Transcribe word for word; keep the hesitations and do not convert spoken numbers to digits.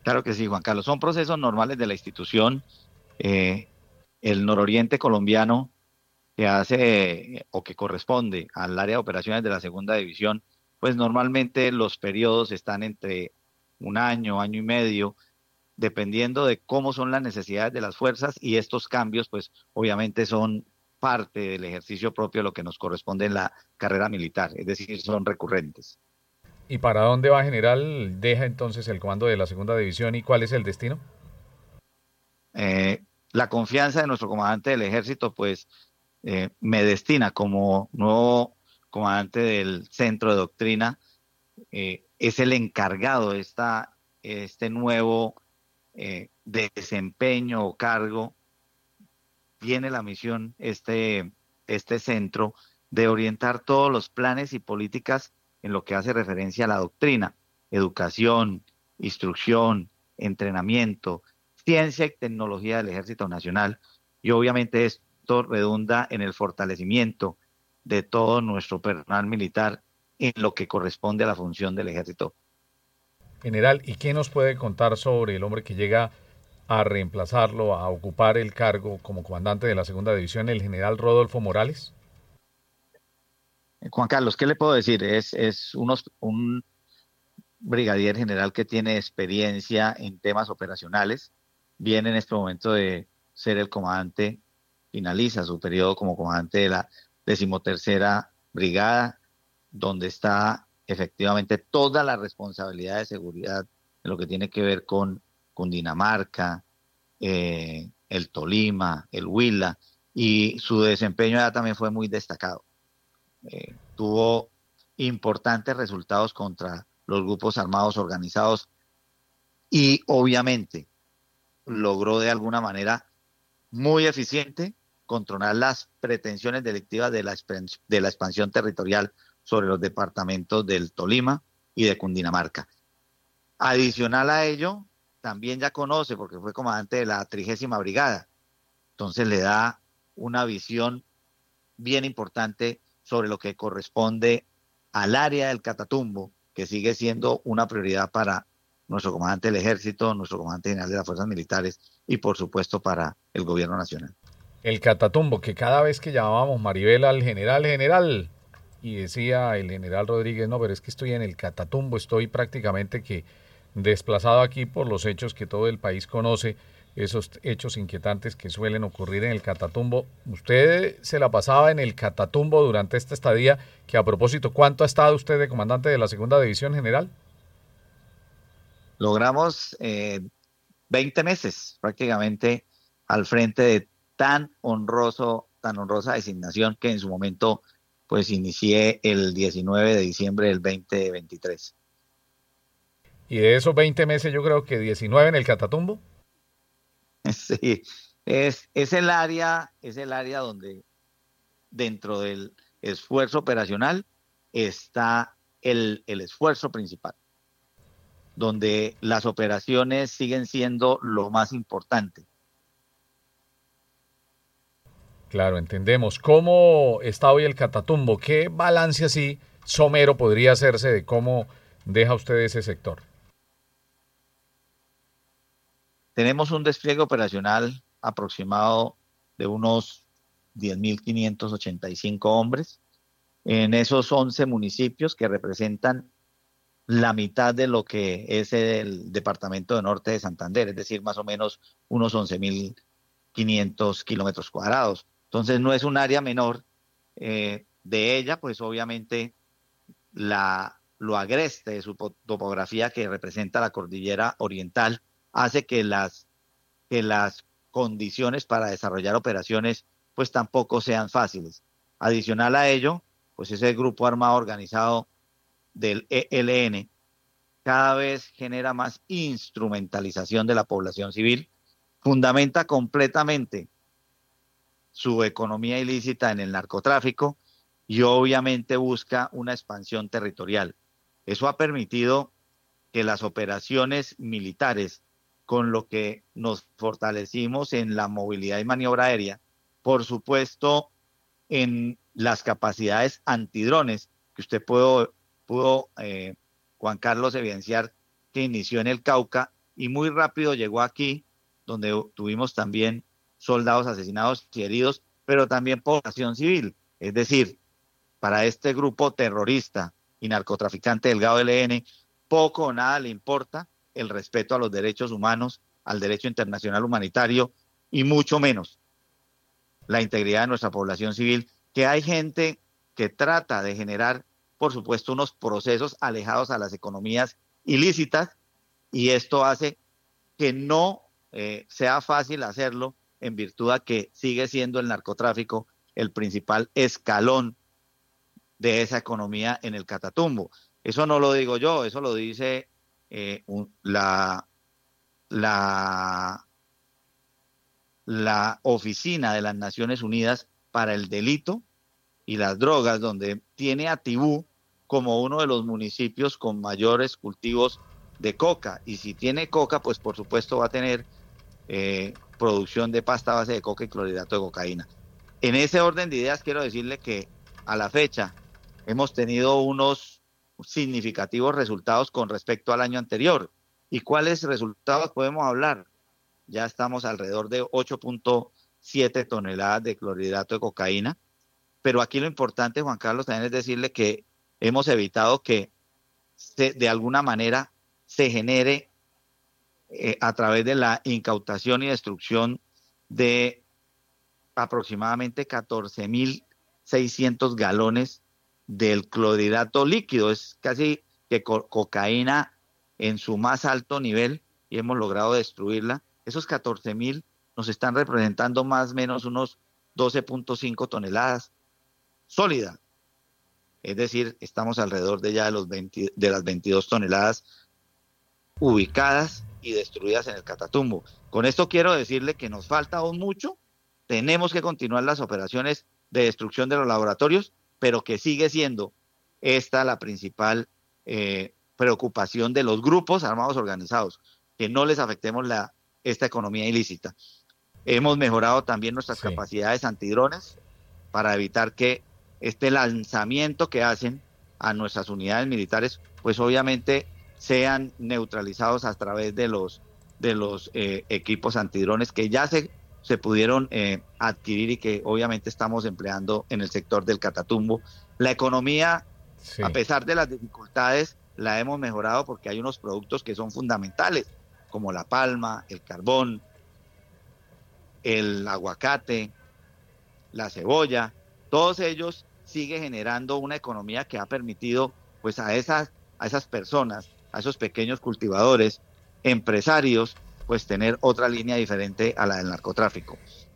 Claro que sí, Juan Carlos. Son procesos normales de la institución. Eh, el nororiente colombiano que hace eh, o que corresponde al área de operaciones de la segunda división, pues normalmente los periodos están entre un año, año y medio, dependiendo de cómo son las necesidades de las fuerzas y estos cambios, pues obviamente son parte del ejercicio propio de lo que nos corresponde en la carrera militar, es decir, son recurrentes. ¿Y para dónde va general? ¿Deja entonces el comando de la segunda división y cuál es el destino? Eh, la confianza de nuestro comandante del ejército, pues eh, me destina como nuevo comandante del centro de doctrina, eh, es el encargado de esta, este nuevo eh, desempeño o cargo. Tiene la misión este, este centro de orientar todos los planes y políticas en lo que hace referencia a la doctrina, educación, instrucción, entrenamiento, ciencia y tecnología del Ejército Nacional. Y obviamente esto redunda en el fortalecimiento de todo nuestro personal militar en lo que corresponde a la función del ejército. General, ¿y qué nos puede contar sobre el hombre que llega a reemplazarlo, a ocupar el cargo como comandante de la segunda división, el general Rodolfo Morales? Eh, Juan Carlos, ¿qué le puedo decir? Es, es unos, un brigadier general que tiene experiencia en temas operacionales, viene en este momento de ser el comandante, finaliza su periodo como comandante de la decimotercera brigada, donde está efectivamente toda la responsabilidad de seguridad en lo que tiene que ver con Cundinamarca, eh, el Tolima, el Huila, y su desempeño ya también fue muy destacado. Eh, tuvo importantes resultados contra los grupos armados organizados y obviamente logró de alguna manera muy eficiente controlar las pretensiones delictivas de la, de la expansión territorial sobre los departamentos del Tolima y de Cundinamarca. Adicional a ello, también ya conoce, porque fue comandante de la trigésima brigada, entonces le da una visión bien importante sobre lo que corresponde al área del Catatumbo, que sigue siendo una prioridad para nuestro comandante del Ejército, nuestro comandante general de las Fuerzas Militares y por supuesto para el gobierno nacional. El Catatumbo, que cada vez que llamábamos Maribel al general, general, y decía el general Rodríguez, no, pero es que estoy en el Catatumbo, estoy prácticamente que desplazado aquí por los hechos que todo el país conoce, esos hechos inquietantes que suelen ocurrir en el Catatumbo. Usted se la pasaba en el Catatumbo durante esta estadía, que a propósito, ¿cuánto ha estado usted de comandante de la segunda división general? Logramos eh, veinte meses prácticamente al frente de tan honroso, tan honrosa designación que en su momento pues inicié el diecinueve de diciembre del dos mil veintitrés. Y de esos veinte meses yo creo que diecinueve en el Catatumbo. Sí, es, es el área, es el área donde dentro del esfuerzo operacional está el, el esfuerzo principal, donde las operaciones siguen siendo lo más importante. Claro, entendemos. ¿Cómo está hoy el Catatumbo? ¿Qué balance así somero podría hacerse de cómo deja usted ese sector? Tenemos un despliegue operacional aproximado de unos diez mil quinientos ochenta y cinco hombres en esos once municipios que representan la mitad de lo que es el departamento de Norte de Santander, es decir, más o menos unos once mil quinientos kilómetros cuadrados. Entonces no es un área menor. Eh, de ella, pues obviamente la, lo agreste de su topografía que representa la cordillera oriental hace que las, que las condiciones para desarrollar operaciones pues tampoco sean fáciles. Adicional a ello, pues ese grupo armado organizado del E L N cada vez genera más instrumentalización de la población civil, fundamenta completamente su economía ilícita en el narcotráfico y obviamente busca una expansión territorial. Eso ha permitido que las operaciones militares, con lo que nos fortalecimos en la movilidad y maniobra aérea, por supuesto en las capacidades antidrones, que usted pudo, pudo eh, Juan Carlos, evidenciar que inició en el Cauca y muy rápido llegó aquí, donde tuvimos también soldados asesinados y heridos, pero también población civil. Es decir, para este grupo terrorista y narcotraficante del G A O L N, poco o nada le importa el respeto a los derechos humanos, al derecho internacional humanitario y mucho menos la integridad de nuestra población civil, que hay gente que trata de generar, por supuesto, unos procesos alejados a las economías ilícitas, y esto hace que no eh, sea fácil hacerlo en virtud a que sigue siendo el narcotráfico el principal escalón de esa economía en el Catatumbo. Eso no lo digo yo, eso lo dice eh, un, la, la, la Oficina de las Naciones Unidas para el Delito y las Drogas, donde tiene a Tibú como uno de los municipios con mayores cultivos de coca, y si tiene coca, pues por supuesto va a tener eh, producción de pasta a base de coca y clorhidrato de cocaína. En ese orden de ideas quiero decirle que a la fecha hemos tenido unos significativos resultados con respecto al año anterior. ¿Y cuáles resultados podemos hablar? Ya estamos alrededor de ocho punto siete toneladas de clorhidrato de cocaína, pero aquí lo importante, Juan Carlos, también es decirle que hemos evitado que se, de alguna manera se genere eh, a través de la incautación y destrucción de aproximadamente catorce mil seiscientos galones del clorhidrato líquido. Es casi que co cocaína en su más alto nivel, y hemos logrado destruirla. Esos catorce mil nos están representando más o menos unos doce punto cinco toneladas sólida. Es decir, estamos alrededor de ya de, los veinte, de las veintidós toneladas ubicadas y destruidas en el Catatumbo. Con esto quiero decirle que nos falta aún mucho. Tenemos que continuar las operaciones de destrucción de los laboratorios, pero que sigue siendo esta la principal eh, preocupación de los grupos armados organizados, que no les afectemos la, esta economía ilícita. Hemos mejorado también nuestras sí. capacidades antidrones para evitar que este lanzamiento que hacen a nuestras unidades militares, pues obviamente sean neutralizados a través de los, de los eh, equipos antidrones que ya se se pudieron eh, adquirir y que obviamente estamos empleando en el sector del Catatumbo. La economía, sí. a pesar de las dificultades, la hemos mejorado porque hay unos productos que son fundamentales, como la palma, el carbón, el aguacate, la cebolla. Todos ellos siguen generando una economía que ha permitido pues a esas, a esas personas, a esos pequeños cultivadores, empresarios, pues tener otra línea diferente a la del narcotráfico.